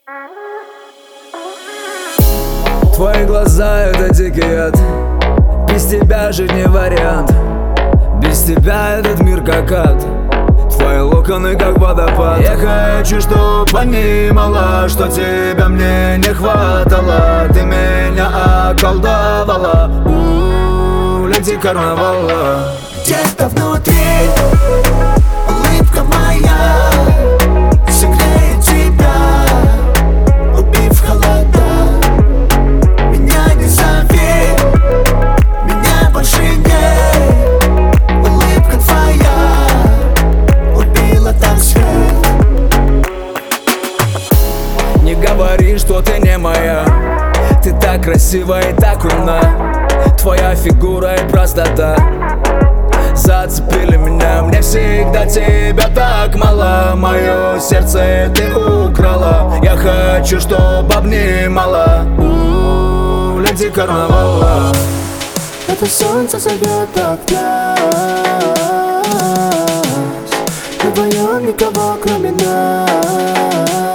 Твои глаза — это дикий яд. Без тебя жить не вариант. Без тебя этот мир как ад. Твои локоны как водопад. Я хочу, чтоб понимала, что тебя мне не хватало. Ты меня околдовала. Леди карнавала. Где-то внутри улыбка моя согреет тебя, убив холода. Меня не зови, меня больше нет. Улыбка твоя убила там свет. Не говори, что ты не моя. Ты так красива и так умна. Твоя фигура и простота зацепили меня. Мне всегда тебя так мало. Мое сердце ты украла. Я хочу, чтоб обнимала. Леди карнавала. Это солнце зовет от нас. Мы вдвоем, никого кроме нас.